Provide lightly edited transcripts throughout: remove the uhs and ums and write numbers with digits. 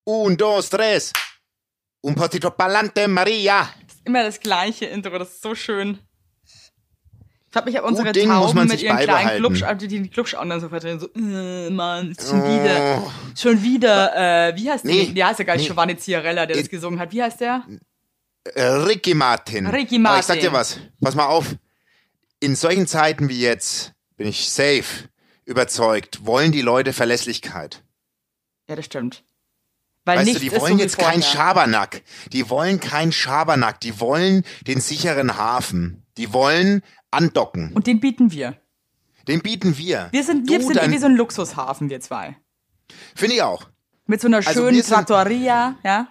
Un, dos, tres. Un poquito pa'lante, Maria. Das ist immer das gleiche Intro, das ist so schön. Ich hab mich auf unsere Ding muss Tauben man mit sich ihren kleinen beibehalten. die Klubschaugen dann so verdrehen, so, Mann, ist schon wieder, wie heißt Nee, der? Der heißt ja gar nicht nee. Giovanni Ziarella, der das gesungen hat. Wie heißt der? Ricky Martin. Ricky Aber Martin. ich sag dir was, pass mal auf. In solchen Zeiten wie jetzt bin ich safe überzeugt, wollen die Leute Verlässlichkeit. Ja, das stimmt. Weil Weißt du, nichts die ist wollen so wie jetzt keinen vorher. Schabernack. Die wollen keinen Schabernack. Die wollen den sicheren Hafen. Die wollen andocken. Und den bieten wir. Den bieten wir. Wir sind wie so ein Luxushafen, wir zwei. Finde ich auch. Mit so einer Also schönen wir sind- Trattoria, ja?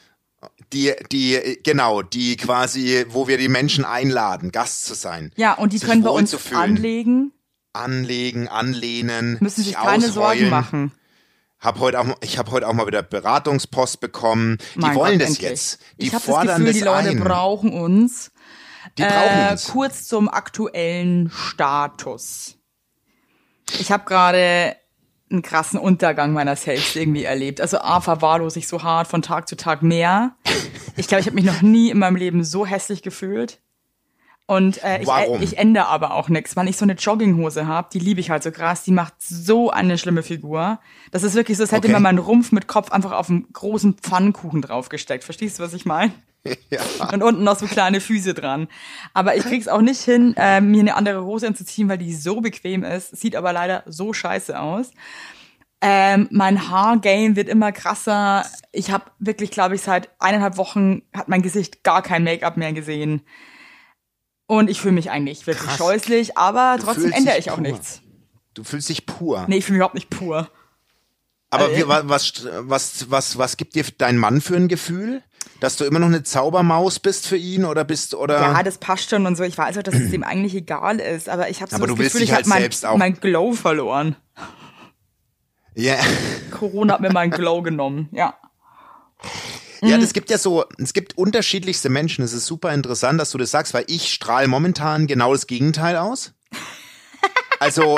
Die quasi, wo wir die Menschen einladen, Gast zu sein. Ja, und die Sich können bei uns wohlzufühlen. anlegen, Anlehnen, müssen sich keine Sorgen ausrollen. machen. Ich habe heute auch mal wieder Beratungspost bekommen. Die Mein wollen Gott, das endlich. jetzt. Die Ich habe das fordern Gefühl, die Leute ein. brauchen uns. Die brauchen uns. Kurz zum aktuellen Status. Ich habe gerade einen krassen Untergang meiner selbst irgendwie erlebt. Also verwahrlose ich so hart von Tag zu Tag mehr. Ich glaube, ich habe mich noch nie in meinem Leben so hässlich gefühlt. Und Warum? ich ändere aber auch nichts, weil ich so eine Jogginghose habe, die liebe ich halt so krass, die macht so eine schlimme Figur. Das ist wirklich so, als hätte Okay. man meinen Rumpf mit Kopf einfach auf einen großen Pfannkuchen draufgesteckt. Verstehst du, was ich meine? Ja. Und unten noch so kleine Füße dran. Aber ich krieg's auch nicht hin, mir eine andere Hose anzuziehen, weil die so bequem ist. Sieht aber leider so scheiße aus. Mein Haargame wird immer krasser. Ich habe wirklich, glaube ich, seit 1,5 Wochen hat mein Gesicht gar kein Make-up mehr gesehen. Und ich fühle mich eigentlich wirklich Krass. scheußlich, aber Du trotzdem fühlst ändere dich ich auch pur. nichts. Du fühlst dich pur. Nee, ich fühle mich überhaupt nicht pur. Aber Also- was gibt dir dein Mann für ein Gefühl? Dass du immer noch eine Zaubermaus bist für ihn oder Ja, das passt schon und so. Ich weiß auch, dass es ihm eigentlich egal ist, aber ich habe so Aber das du willst Gefühl, dich ich halt habe selbst auch- mein Glow verloren. Ja. Corona hat mir meinen Glow genommen, ja. Ja, es gibt unterschiedlichste Menschen. Es ist super interessant, dass du das sagst, weil ich strahle momentan genau das Gegenteil aus. Also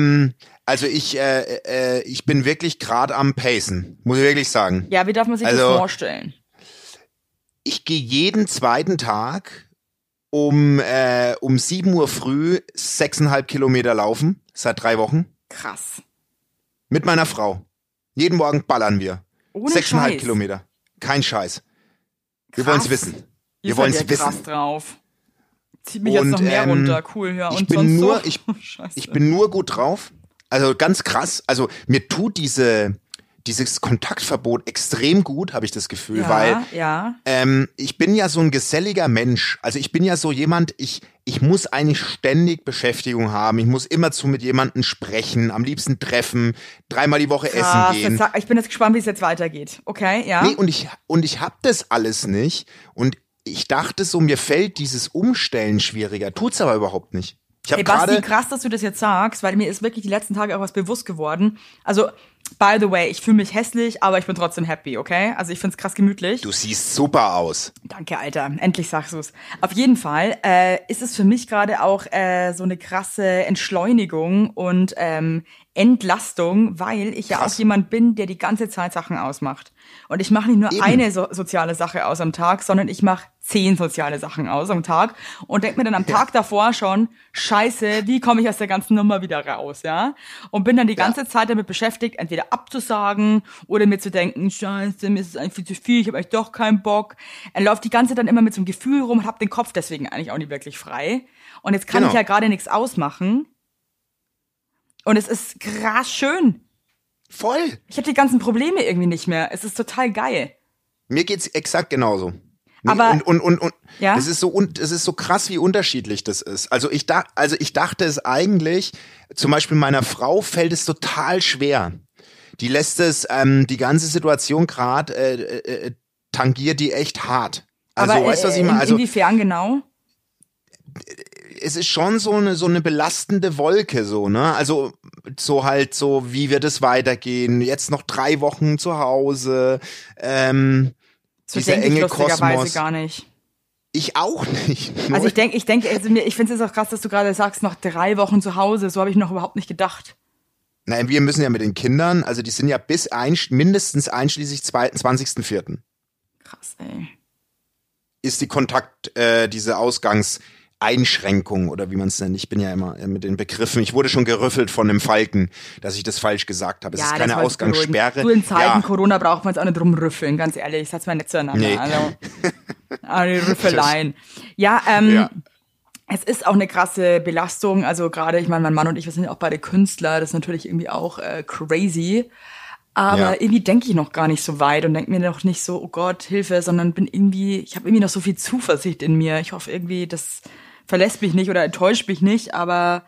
ich bin wirklich gerade am Pacen, muss ich wirklich sagen. Ja, wie darf man sich das Also- vorstellen? Ich gehe jeden zweiten Tag um 7 Uhr früh 6,5 Kilometer laufen, seit 3 Wochen, Krass. mit meiner Frau. Jeden Morgen ballern wir. Ohne 6,5 Scheiß. Kilometer. Kein Scheiß. Wir Krass. wollen es wissen. Ihr Wir wollen seid es ja krass wissen. drauf. Zieht mich jetzt Und, noch mehr runter. Cool, ja. ich Und bin sonst nur- so? Scheiße. Ich bin nur gut drauf. Also ganz krass. Also mir tut dieses Kontaktverbot extrem gut, habe ich das Gefühl, ja, weil ja. ich bin ja so ein geselliger Mensch. Also ich bin ja so jemand, ich muss eigentlich ständig Beschäftigung haben. Ich muss immerzu mit jemandem sprechen, am liebsten treffen, 3-mal die Woche Krass, essen gehen. ich bin jetzt gespannt, wie es jetzt weitergeht. Okay, ja. Nee, und ich hab das alles nicht. Und ich dachte so, mir fällt dieses Umstellen schwieriger. Tut's aber überhaupt nicht. Ich habe Ey, Basti, gerade krass, dass du das jetzt sagst, weil mir ist wirklich die letzten Tage auch was bewusst geworden. Also, by the way, ich fühle mich hässlich, aber ich bin trotzdem happy, okay? Also ich find's krass gemütlich. Du siehst super aus. Danke, Alter. Endlich sagst du's. Auf jeden Fall ist es für mich gerade auch so eine krasse Entschleunigung und Entlastung, weil ich ja Krass. auch jemand bin, der die ganze Zeit Sachen ausmacht. Und ich mache nicht nur Eben. eine soziale Sache aus am Tag, sondern ich mache 10 soziale Sachen aus am Tag und denk mir dann am Tag davor schon, scheiße, wie komme ich aus der ganzen Nummer wieder raus, ja? Und bin dann die ganze Zeit damit beschäftigt, entweder abzusagen oder mir zu denken, scheiße, mir ist es eigentlich viel zu viel, ich habe eigentlich doch keinen Bock. Er läuft die ganze Zeit dann immer mit so einem Gefühl rum und hab den Kopf deswegen eigentlich auch nicht wirklich frei. Und jetzt kann Genau. ich ja gerade nichts ausmachen. Und es ist krass schön. Voll. Ich habe die ganzen Probleme irgendwie nicht mehr. Es ist total geil. Mir geht's exakt genauso. Nee, Aber- und Ja? es ist so krass, wie unterschiedlich das ist. Also ich dachte es eigentlich, zum Beispiel meiner Frau fällt es total schwer. Die lässt es, die ganze Situation gerade tangiert die echt hart. Also Aber weißt du, was ich meine? Also inwiefern genau? es ist schon so eine belastende Wolke, so, ne? Also so halt so, wie wird es weitergehen? Jetzt noch 3 Wochen zu Hause. So dieser denke ich enge lustigerweise Kosmos. gar nicht. Ich auch nicht. Also ich denke, also ich finde es jetzt auch krass, dass du gerade sagst, noch 3 Wochen zu Hause. So habe ich noch überhaupt nicht gedacht. Nein, wir müssen ja mit den Kindern, also die sind ja mindestens einschließlich 20.04. Krass, ey. Ist die diese Ausgangseinschränkung oder wie man es nennt. Ich bin ja immer mit den Begriffen. Ich wurde schon gerüffelt von einem Falken, dass ich das falsch gesagt habe. Es ist keine Ausgangssperre. Du, in Zeiten Corona braucht man es auch nicht rumrüffeln, ganz ehrlich. Das hat's mal nicht zueinander. Nee. Also die Rüffeleien. Ja, es ist auch eine krasse Belastung. Also gerade, ich meine, mein Mann und ich, wir sind ja auch beide Künstler. Das ist natürlich irgendwie auch crazy. Aber irgendwie denke ich noch gar nicht so weit und denke mir noch nicht so, oh Gott, Hilfe, sondern ich habe irgendwie noch so viel Zuversicht in mir. Ich hoffe irgendwie, das verlässt mich nicht oder enttäuscht mich nicht, aber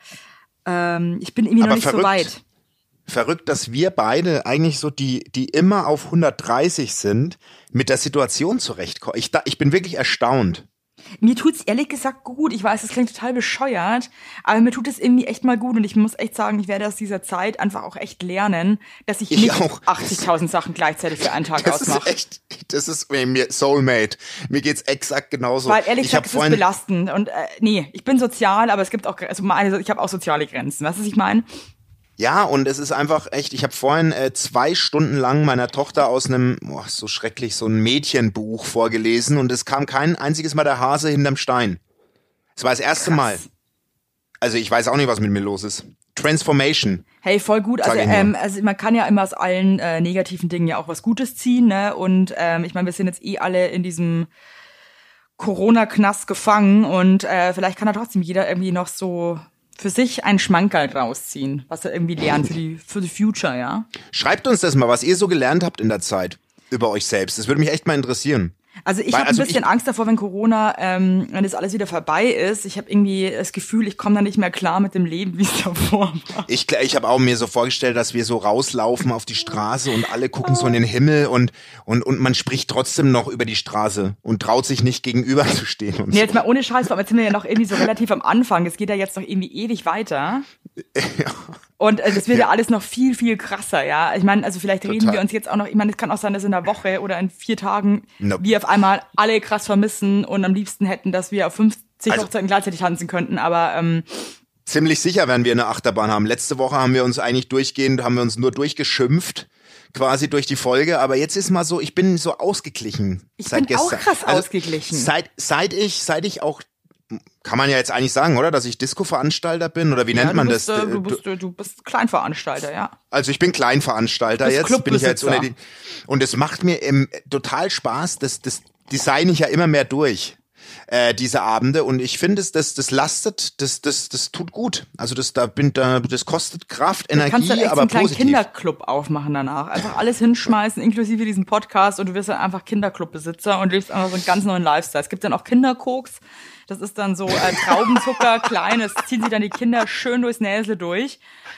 ich bin irgendwie noch nicht so weit. Verrückt, dass wir beide eigentlich so die immer auf 130 sind, mit der Situation zurechtkommen. Ich bin wirklich erstaunt. Mir tut's ehrlich gesagt gut. Ich weiß, das klingt total bescheuert, aber mir tut es irgendwie echt mal gut und ich muss echt sagen, ich werde aus dieser Zeit einfach auch echt lernen, dass ich nicht 80.000 Sachen gleichzeitig für einen Tag ausmache. Das ist mir Soulmate. Mir geht's exakt genauso. Weil ehrlich gesagt, es ist belastend und ich bin sozial, aber es gibt auch, ich habe auch soziale Grenzen. Weißt du, was ich meine? Ja, und es ist einfach echt, ich habe vorhin 2 Stunden lang meiner Tochter aus einem, so schrecklich, so ein Mädchenbuch vorgelesen und es kam kein einziges Mal der Hase hinterm Stein. Es war das erste Mal. Also ich weiß auch nicht, was mit mir los ist. Transformation. Hey, voll gut. Also man kann ja immer aus allen negativen Dingen ja auch was Gutes ziehen, ne? Und ich meine, wir sind jetzt alle in diesem Corona-Knast gefangen und vielleicht kann da trotzdem jeder irgendwie noch so für sich einen Schmankerl rausziehen, was er irgendwie lernt für die Future, ja? Schreibt uns das mal, was ihr so gelernt habt in der Zeit über euch selbst. Das würde mich echt mal interessieren. Also ich habe ein bisschen Angst davor, wenn Corona, wenn das alles wieder vorbei ist. Ich habe irgendwie das Gefühl, ich komme da nicht mehr klar mit dem Leben, wie es davor war. Ich habe auch mir so vorgestellt, dass wir so rauslaufen auf die Straße und alle gucken so in den Himmel und man spricht trotzdem noch über die Straße und traut sich nicht gegenüber zu stehen. Und nee, jetzt mal ohne Scheiß, aber jetzt sind wir ja noch irgendwie so relativ am Anfang. Es geht ja jetzt noch irgendwie ewig weiter. Ja. Und das wird ja alles noch viel, viel krasser, ja. Ich meine, also vielleicht reden wir uns jetzt auch noch, ich meine, es kann auch sein, dass in einer Woche oder in 4 Tagen wir auf einmal alle krass vermissen und am liebsten hätten, dass wir auf 50 Hochzeiten gleichzeitig tanzen könnten, aber ziemlich sicher werden wir eine Achterbahn haben. Letzte Woche haben wir uns eigentlich nur durchgeschimpft, quasi durch die Folge, aber jetzt ist mal so, ich bin so ausgeglichen. Ich bin gestern auch krass ausgeglichen. Seit ich auch, kann man ja jetzt eigentlich sagen, oder? Dass ich Disco-Veranstalter bin? Oder wie nennt man das? Du bist Kleinveranstalter, ja. Also ich bin Kleinveranstalter jetzt. Bin ich jetzt und es macht mir total Spaß. Das design ich ja immer mehr durch, diese Abende. Und ich finde, das lastet, das tut gut. Also das kostet Kraft, Energie, aber positiv. Du kannst dann echt so einen kleinen positiv. Kinderclub aufmachen danach. Einfach alles hinschmeißen, inklusive diesen Podcast. Und du wirst dann einfach Kinderclubbesitzer und lebst einfach so einen ganz neuen Lifestyle. Es gibt dann auch Kinderkoks. Das ist dann so Traubenzucker, klein, das ziehen sich dann die Kinder schön durchs Näsel durch.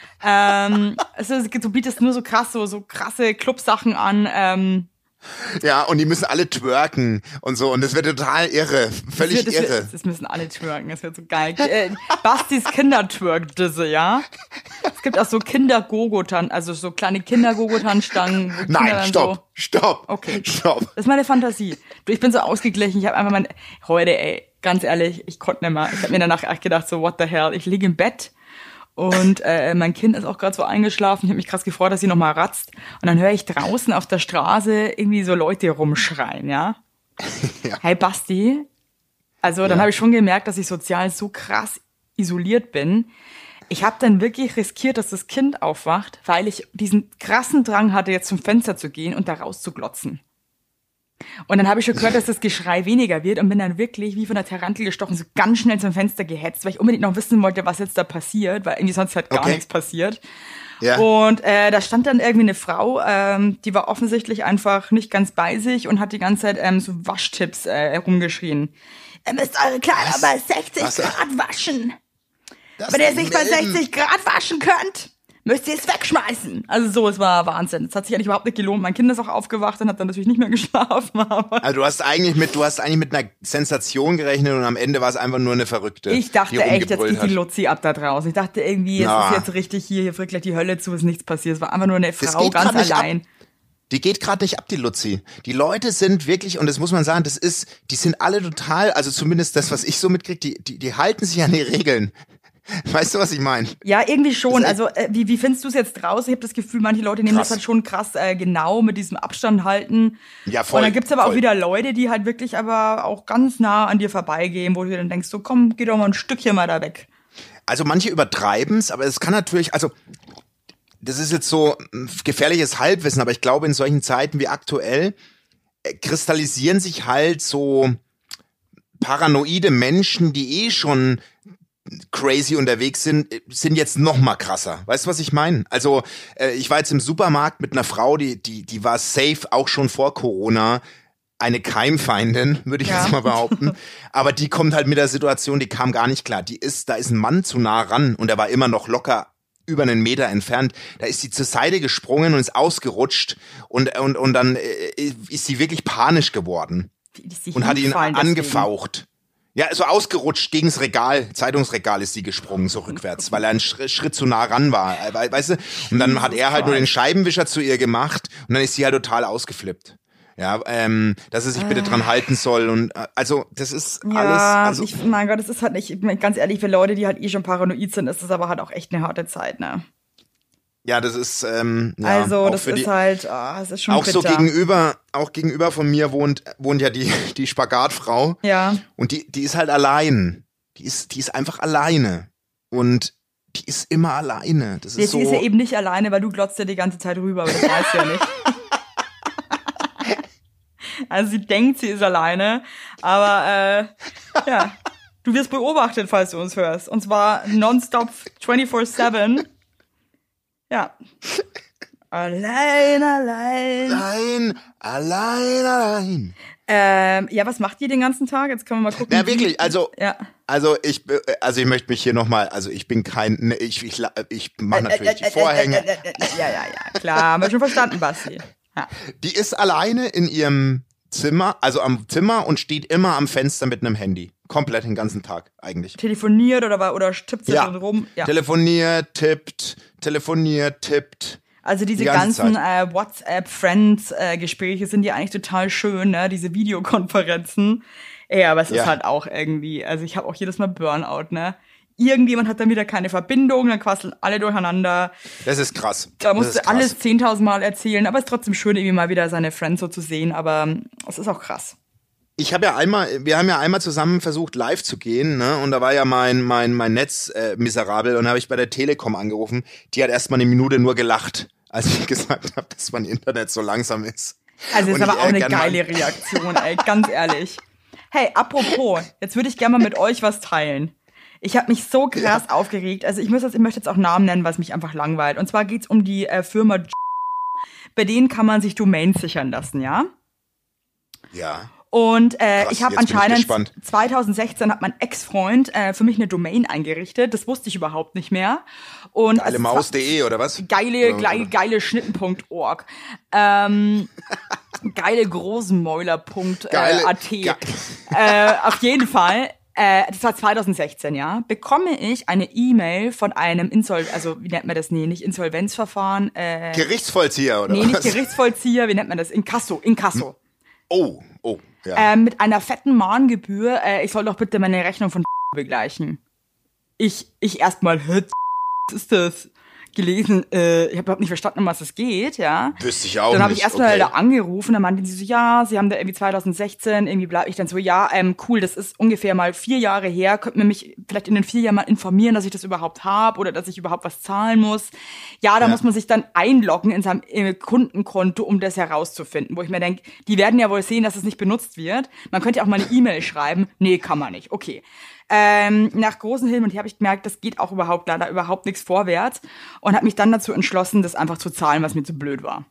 Du bietest nur so krasse Clubsachen an. Ja, und die müssen alle twerken und so. Und das wird total irre. Völlig irre. Das müssen alle twerken, das wird so geil. Bastis Kindertwerk-Disse, ja? Es gibt auch so Kinder-Gogotan, also so kleine Kinder-Gogotan-Stangen. Nein, stopp. Okay. Stopp. Das ist meine Fantasie. Du, ich bin so ausgeglichen, ich habe einfach heute, ganz ehrlich, ich konnte nicht mehr. Ich habe mir danach echt gedacht, so what the hell. Ich liege im Bett und mein Kind ist auch gerade so eingeschlafen. Ich habe mich krass gefreut, dass sie noch mal ratzt. Und dann höre ich draußen auf der Straße irgendwie so Leute rumschreien, ja? Ja. Hey Basti. Also dann habe ich schon gemerkt, dass ich sozial so krass isoliert bin. Ich habe dann wirklich riskiert, dass das Kind aufwacht, weil ich diesen krassen Drang hatte, jetzt zum Fenster zu gehen und da rauszuglotzen. Und dann habe ich schon gehört, dass das Geschrei weniger wird und bin dann wirklich wie von der Tarantel gestochen, so ganz schnell zum Fenster gehetzt, weil ich unbedingt noch wissen wollte, was jetzt da passiert, weil irgendwie sonst halt gar nichts passiert. Ja. Und da stand dann irgendwie eine Frau, die war offensichtlich einfach nicht ganz bei sich und hat die ganze Zeit so Waschtipps rumgeschrien. Ihr müsst eure Kleider bei 60 Grad waschen. Wenn ihr es nicht bei 60 Grad waschen könnt, müsst ihr es wegschmeißen. Also so, es war Wahnsinn. Es hat sich eigentlich überhaupt nicht gelohnt. Mein Kind ist auch aufgewacht und hat dann natürlich nicht mehr geschlafen. Also du hast eigentlich mit einer Sensation gerechnet und am Ende war es einfach nur eine Verrückte. Ich dachte echt, jetzt geht die Luzi ab da draußen. Ich dachte irgendwie, es ist jetzt richtig hier friert gleich die Hölle zu, ist nichts passiert. Es war einfach nur eine Frau ganz allein. Die geht gerade nicht ab, die Luzi. Die Leute sind wirklich, und das muss man sagen, die sind alle total, also zumindest das, was ich so mitkriege, die halten sich an die Regeln. Weißt du, was ich meine? Ja, irgendwie schon. Also wie findest du es jetzt raus? Ich habe das Gefühl, manche Leute nehmen das halt schon krass genau mit diesem Abstand halten. Ja, voll. Und dann gibt's aber voll. auch wieder Leute, die halt wirklich aber auch ganz nah an dir vorbeigehen, wo du dir dann denkst, so komm, geh doch mal ein Stückchen mal da weg. Also manche übertreiben's, aber es kann natürlich, also das ist jetzt so gefährliches Halbwissen, aber ich glaube, in solchen Zeiten wie aktuell kristallisieren sich halt so paranoide Menschen, die schon crazy unterwegs sind jetzt noch mal krasser. Weißt du, was ich meine? Also ich war jetzt im Supermarkt mit einer Frau, die war safe auch schon vor Corona eine Keimfeindin, würde ich jetzt mal behaupten. Aber die kommt halt mit der Situation, die kam gar nicht klar. Da ist ein Mann zu nah ran und er war immer noch locker über einen Meter entfernt. Da ist sie zur Seite gesprungen und ist ausgerutscht und dann ist sie wirklich panisch geworden und hat ihn angefaucht. Ja, so ausgerutscht gegen's Regal, Zeitungsregal ist sie gesprungen, so rückwärts, weil er einen Schritt zu nah ran war, weißt du? Und dann hat er halt nur den Scheibenwischer zu ihr gemacht und dann ist sie halt total ausgeflippt. Ja, dass er sich bitte dran halten soll und also das ist alles. Also, mein Gott, das ist halt nicht, ganz ehrlich, für Leute, die halt schon paranoid sind, ist das aber halt auch echt eine harte Zeit, ne? Ja, das ist also das ist halt, es ist schon auch bitter. So gegenüber von mir wohnt ja die Spagatfrau. Ja. Und die ist halt allein. Die ist einfach alleine und die ist immer alleine. Das ist sie ist ja eben nicht alleine, weil du glotzt ja die ganze Zeit rüber, aber das weißt du ja nicht. Also sie denkt, sie ist alleine, aber ja, du wirst beobachtet, falls du uns hörst. Und zwar nonstop 24/7. Ja. Allein. Ja, was macht ihr den ganzen Tag? Jetzt können wir mal gucken. Ja, wirklich, also ich möchte mich hier nochmal, also ich bin kein, ich mache natürlich die Vorhänge. Ja, klar, haben wir schon verstanden, Basti. Ja. Die ist alleine in ihrem Zimmer, also am Zimmer und steht immer am Fenster mit einem Handy. Komplett den ganzen Tag eigentlich. Telefoniert oder tippt sie schon rum? Ja. Telefoniert, tippt. Also diese ganzen WhatsApp-Friends-Gespräche sind ja eigentlich total schön, ne? Diese Videokonferenzen. Ja, aber es ist halt auch irgendwie, also ich habe auch jedes Mal Burnout, ne? Irgendjemand hat dann wieder keine Verbindung, dann quasseln alle durcheinander. Das ist krass. Da musst du alles 10.000 Mal erzählen, aber es ist trotzdem schön, irgendwie mal wieder seine Friends so zu sehen, aber es ist auch krass. Wir haben ja einmal zusammen versucht, live zu gehen, ne? Und da war ja mein Netz miserabel und da habe ich bei der Telekom angerufen. Die hat erst mal eine Minute nur gelacht, als ich gesagt habe, dass mein Internet so langsam ist. Also das ist aber auch eine geile Reaktion, ey, ganz ehrlich. Hey, apropos, jetzt würde ich gerne mal mit euch was teilen. Ich habe mich so krass aufgeregt. Also ich möchte jetzt auch Namen nennen, weil es mich einfach langweilt. Und zwar geht's um die Firma bei denen kann man sich Domains sichern lassen, ja? Ja. Und krass, ich habe anscheinend 2016 hat mein Ex-Freund für mich eine Domain eingerichtet. Das wusste ich überhaupt nicht mehr. Und Geilemaus.de oder was? Geile Schnitten.org. Geile Großenmäuler.at. Auf jeden Fall. Das war 2016, ja, bekomme ich eine E-Mail von einem wie nennt man das? Nee, nicht Insolvenzverfahren. Gerichtsvollzieher, oder was? Nee, nicht Gerichtsvollzieher, wie nennt man das? Inkasso. Oh, ja. Mit einer fetten Mahngebühr, ich soll doch bitte meine Rechnung von begleichen. Ich erstmal, was ist das? Gelesen, ich habe überhaupt nicht verstanden, um was es geht, ja. Wüsste ich auch nicht. Dann habe ich erstmal da angerufen, dann meinten sie so, ja, sie haben da irgendwie 2016, irgendwie bleibe ich dann so, ja, cool, das ist ungefähr mal 4 Jahre her, könnten wir mich vielleicht in den 4 Jahren mal informieren, dass ich das überhaupt habe oder dass ich überhaupt was zahlen muss. Ja, da muss man sich dann einloggen in seinem Kundenkonto, um das herauszufinden, wo ich mir denke, die werden ja wohl sehen, dass es nicht benutzt wird. Man könnte ja auch mal eine E-Mail schreiben. Nee, kann man nicht. Okay. Nach großen Hilfen und hier habe ich gemerkt, das geht auch leider überhaupt nichts vorwärts und habe mich dann dazu entschlossen, das einfach zu zahlen, was mir zu blöd war.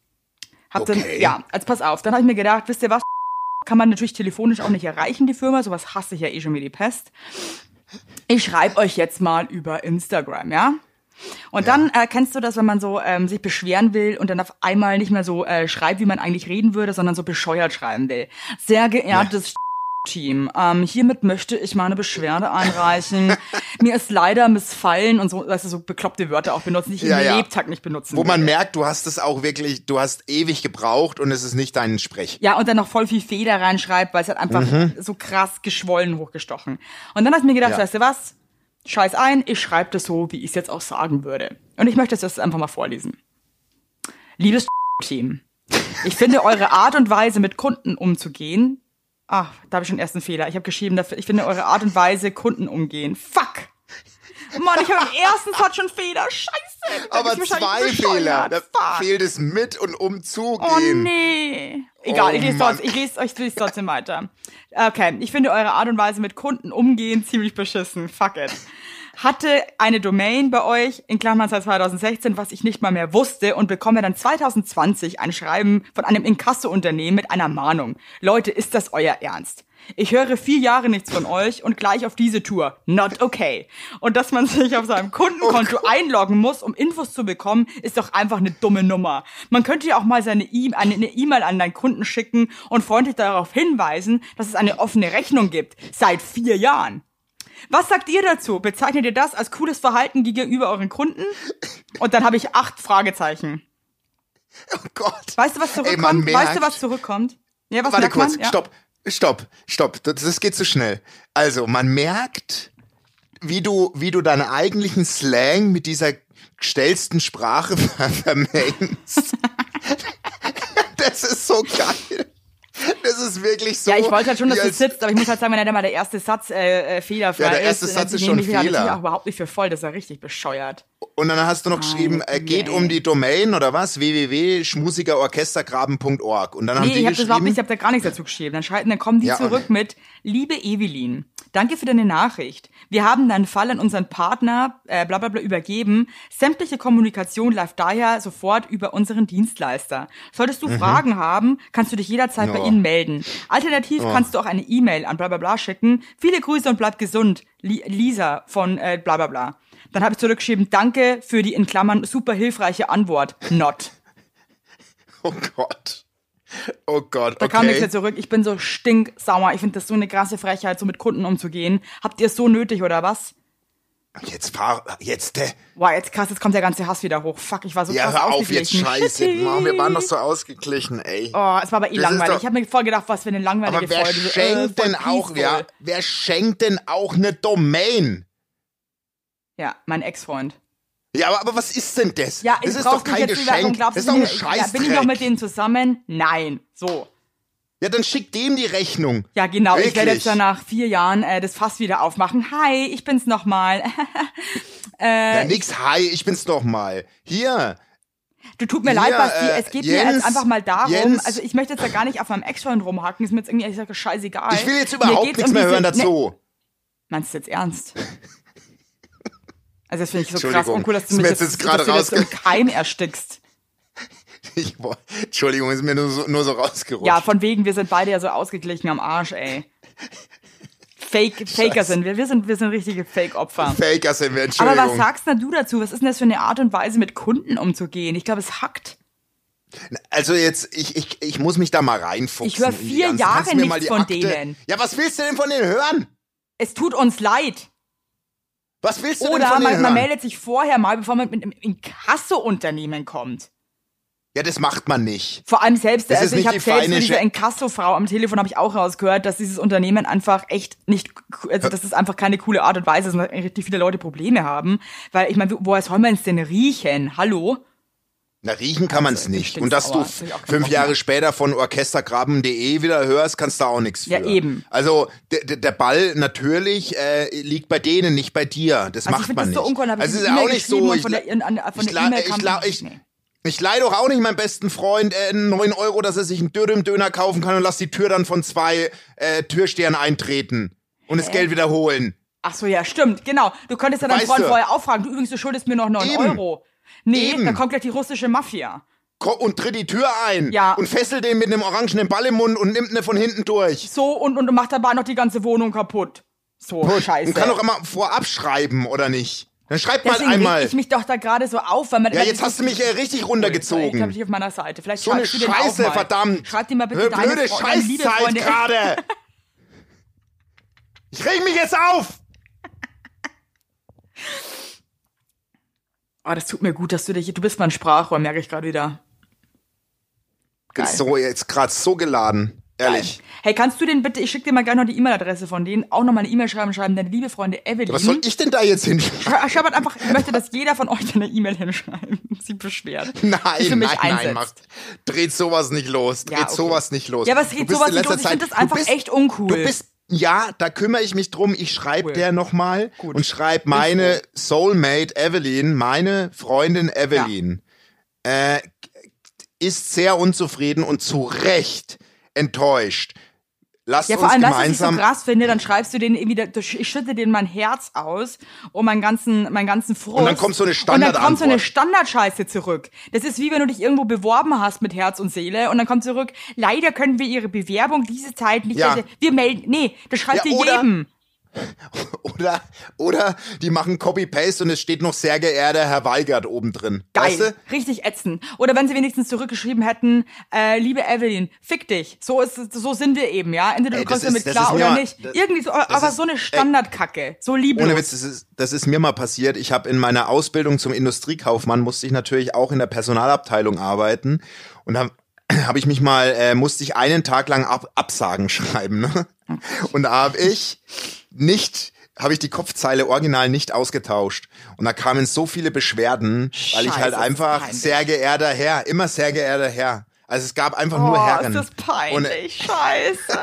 Pass auf, dann habe ich mir gedacht, wisst ihr was, kann man natürlich telefonisch auch nicht erreichen, die Firma, sowas hasse ich ja schon wie die Pest. Ich schreibe euch jetzt mal über Instagram, ja? Und dann kennst du das, wenn man so sich beschweren will und dann auf einmal nicht mehr so schreibt, wie man eigentlich reden würde, sondern so bescheuert schreiben will. Sehr geehrtes Team, hiermit möchte ich meine Beschwerde einreichen. Mir ist leider missfallen und so, weißt du, so bekloppte Wörter auch benutzen, die ich im Lebtag nicht benutzen will. Wo man merkt, du hast ewig gebraucht und es ist nicht dein Sprech. Ja, und dann noch voll viel Feder reinschreibt, weil es halt einfach so krass geschwollen hochgestochen. Und dann hast du mir gedacht, weißt du was? scheiß ein, ich schreibe das so, wie ich es jetzt auch sagen würde. Und ich möchte es jetzt einfach mal vorlesen. Liebes Team, ich finde eure Art und Weise, mit Kunden umzugehen, da habe ich schon erst einen Fehler. Ich habe geschrieben, ich finde eure Art und Weise, Kunden umgehen. Fuck! Mann, ich habe im ersten Satz schon Fehler. Scheiße! Aber 2 Fehler. Da fehlt es mit und umzugehen. Oh nee. Egal, ich lese euch trotzdem weiter. Okay, ich finde eure Art und Weise, mit Kunden umgehen, ziemlich beschissen. Fuck it. Hatte eine Domain bei euch, in Klammern seit 2016, was ich nicht mal mehr wusste, und bekomme dann 2020 ein Schreiben von einem Inkasso-Unternehmen mit einer Mahnung. Leute, ist das euer Ernst? Ich höre 4 Jahre nichts von euch und gleich auf diese Tour. Not okay. Und dass man sich auf seinem Kundenkonto einloggen muss, um Infos zu bekommen, ist doch einfach eine dumme Nummer. Man könnte ja auch mal eine E-Mail an deinen Kunden schicken und freundlich darauf hinweisen, dass es eine offene Rechnung gibt. Seit 4 Jahren. Was sagt ihr dazu? Bezeichnet ihr das als cooles Verhalten gegenüber euren Kunden? Und dann habe ich 8 Fragezeichen. Oh Gott. Weißt du, was zurückkommt? Weißt du, was zurückkommt? Ja, was Warte kurz, ja? Stopp. Das geht zu schnell. Also, man merkt, wie du deinen eigentlichen Slang mit dieser gestellsten Sprache vermengst. Das ist so geil. Das ist wirklich so. Ja, ich wollte halt schon, dass du sitzt, aber ich muss halt sagen, wenn mal der erste Satz fehlerfrei ist. Ja, der erste Satz ist schon Fehler. Ich auch überhaupt nicht für voll, das ist ja richtig bescheuert. Und dann hast du noch geschrieben, geht um die Domain oder was? www.schmusigerorchestergraben.org. Und dann haben die ich habe da gar nichts dazu geschrieben. Dann kommen die zurück mit: Liebe Evelyn, danke für deine Nachricht. Wir haben deinen Fall an unseren Partner blablabla übergeben. Sämtliche Kommunikation läuft daher sofort über unseren Dienstleister. Solltest du Fragen haben, kannst du dich jederzeit bei ihnen melden. Alternativ kannst du auch eine E-Mail an blablabla schicken. Viele Grüße und bleib gesund. Lisa von blablabla. Dann habe ich zurückgeschrieben, danke für die in Klammern super hilfreiche Antwort. Not. Oh Gott. Okay. Da kam nichts jetzt zurück. Ich bin so stinksauer. Ich finde das so eine krasse Frechheit, so mit Kunden umzugehen. Habt ihr es so nötig oder was? Jetzt Wow, jetzt krass, jetzt kommt der ganze Hass wieder hoch. Fuck, ich war so krass hör auf, jetzt scheiße. Shitty. Wir waren doch so ausgeglichen, ey. Oh, es war aber langweilig. Ich habe mir voll gedacht, was für eine langweilige aber Folge. Wer schenkt denn auch eine Domain? Ja, mein Ex-Freund. Ja, aber was ist denn das? Ja, das ist doch kein Geschenk. Das ist doch ein Scheißdreck. Bin ich noch mit denen zusammen? Nein. So. Ja, dann schick dem die Rechnung. Ja, genau. Wirklich? Ich werde jetzt dann nach 4 Jahren das Fass wieder aufmachen. Hi, ich bin's nochmal. Ja, nix, hi, ich bin's nochmal. Hier. Du, tut mir leid, Basti, es geht mir jetzt einfach mal darum, Jens, also ich möchte jetzt da gar nicht auf meinem Ex-Freund rumhacken, ist mir jetzt irgendwie ehrlich gesagt scheißegal. Ich will jetzt überhaupt nichts mehr hören dazu. Meinst du jetzt ernst? Also das finde ich so krass uncool, dass du mich jetzt gerade im Keim erstickst. Entschuldigung, ist mir nur so rausgerutscht. Ja, von wegen, wir sind beide ja so ausgeglichen am Arsch, ey. Faker sind wir. Wir sind richtige Fake-Opfer. Faker sind wir, Entschuldigung. Aber was sagst denn du dazu? Was ist denn das für eine Art und Weise, mit Kunden umzugehen? Ich glaube, es hackt. Also jetzt, ich muss mich da mal reinfuchsen. Ich höre 4 Jahre nichts von denen. Ja, was willst du denn von denen hören? Es tut uns leid. Was willst du denn von von denen hören? Oder man meldet sich vorher mal, bevor man mit einem Inkasso-Unternehmen kommt. Ja, das macht man nicht. Vor allem selbst, das also ich habe selbst mit dieser Inkasso-Frau am Telefon habe ich auch rausgehört, dass dieses Unternehmen einfach echt nicht, also dass es einfach keine coole Art und Weise ist und richtig viele Leute Probleme haben. Weil ich meine, woher soll man es denn riechen? Hallo? Na, riechen kann man es nicht. Und dass du 5 Jahre später von orchestergraben.de wieder hörst, kannst du auch nichts für. Ja, eben. Also der Ball natürlich liegt bei denen, nicht bei dir. Das also macht man nicht. Das so uncool, also es ist auch nicht so. Ich leih doch auch nicht meinem besten Freund 9 €, dass er sich einen Dürüm-Döner kaufen kann und lass die Tür dann von 2 Türstehern eintreten und das Geld wiederholen. Ach so, ja, stimmt, genau. Du könntest ja deinen Freund vorher auffragen. Du übrigens, du schuldest mir noch 9 €. Nee, dann kommt gleich die russische Mafia. Und tritt die Tür ein. Ja. Und fesselt den mit einem orangenen Ball im Mund und nimmt ne von hinten durch. So, und macht dabei noch die ganze Wohnung kaputt. So, scheiße. Und kann doch immer vorab schreiben, oder nicht? Dann schreibt mal einmal. Deswegen ich mich doch da gerade so auf, weil man... Ja, jetzt hast du mich richtig runtergezogen. Ich habe dich auf meiner Seite. Vielleicht so eine Scheiße, verdammt. Schreib dir mal bitte deine blöde Scheißzeit gerade. Ich reg mich jetzt auf. Oh, das tut mir gut, dass du bist mein Sprachrohr, merke ich gerade wieder. Geil. So, jetzt gerade so geladen. Ehrlich. Geil. Hey, kannst du den bitte, ich schicke dir mal gleich noch die E-Mail-Adresse von denen, auch nochmal eine E-Mail schreiben, deine liebe Freunde Evelyn. Was soll ich denn da jetzt hinschreiben? Schreib halt einfach, ich möchte, dass jeder von euch eine E-Mail hinschreibt, sie beschwert. Nein, für mich nein, dreht sowas nicht los. Sowas nicht los. Ja, aber es geht sowas nicht los. Ich finde das einfach echt uncool. Ja, da kümmere ich mich drum. Ich schreibe der nochmal und schreibe meine Soulmate Evelyn, meine Freundin Evelyn, ist sehr unzufrieden und zu Recht enttäuscht. Lasst uns gemeinsam... was ich so krass finde, dann schreibst du denen irgendwie, ich schütte denen mein Herz aus und meinen ganzen Frust. Und dann kommt so eine Standardantwort. Und dann kommt so eine Standardscheiße zurück. Das ist wie wenn du dich irgendwo beworben hast mit Herz und Seele und dann kommt zurück, leider können wir Ihre Bewerbung diese Zeit nicht... Ja. Wir melden... Nee, das schreibt dir jedem. Oder die machen Copy-Paste und es steht noch sehr geehrter Herr Weigert oben drin. Geil, weißt du? richtig ätzend. Oder wenn sie wenigstens zurückgeschrieben hätten, liebe Evelyn, fick dich. So sind wir eben, ja. Entweder du kommst damit klar oder nicht. Irgendwie so, aber so eine Standardkacke. So lieblos. Ohne Witz, das ist mir mal passiert. Ich habe in meiner Ausbildung zum Industriekaufmann musste ich natürlich auch in der Personalabteilung arbeiten und dann habe ich mich mal, musste ich einen Tag lang Absagen schreiben, ne? Und da habe ich die Kopfzeile original nicht ausgetauscht. Und da kamen so viele Beschwerden, weil ich halt einfach sehr geehrter Herr, immer sehr geehrter Herr. Also es gab einfach nur Herren. Ist das peinlich, scheiße.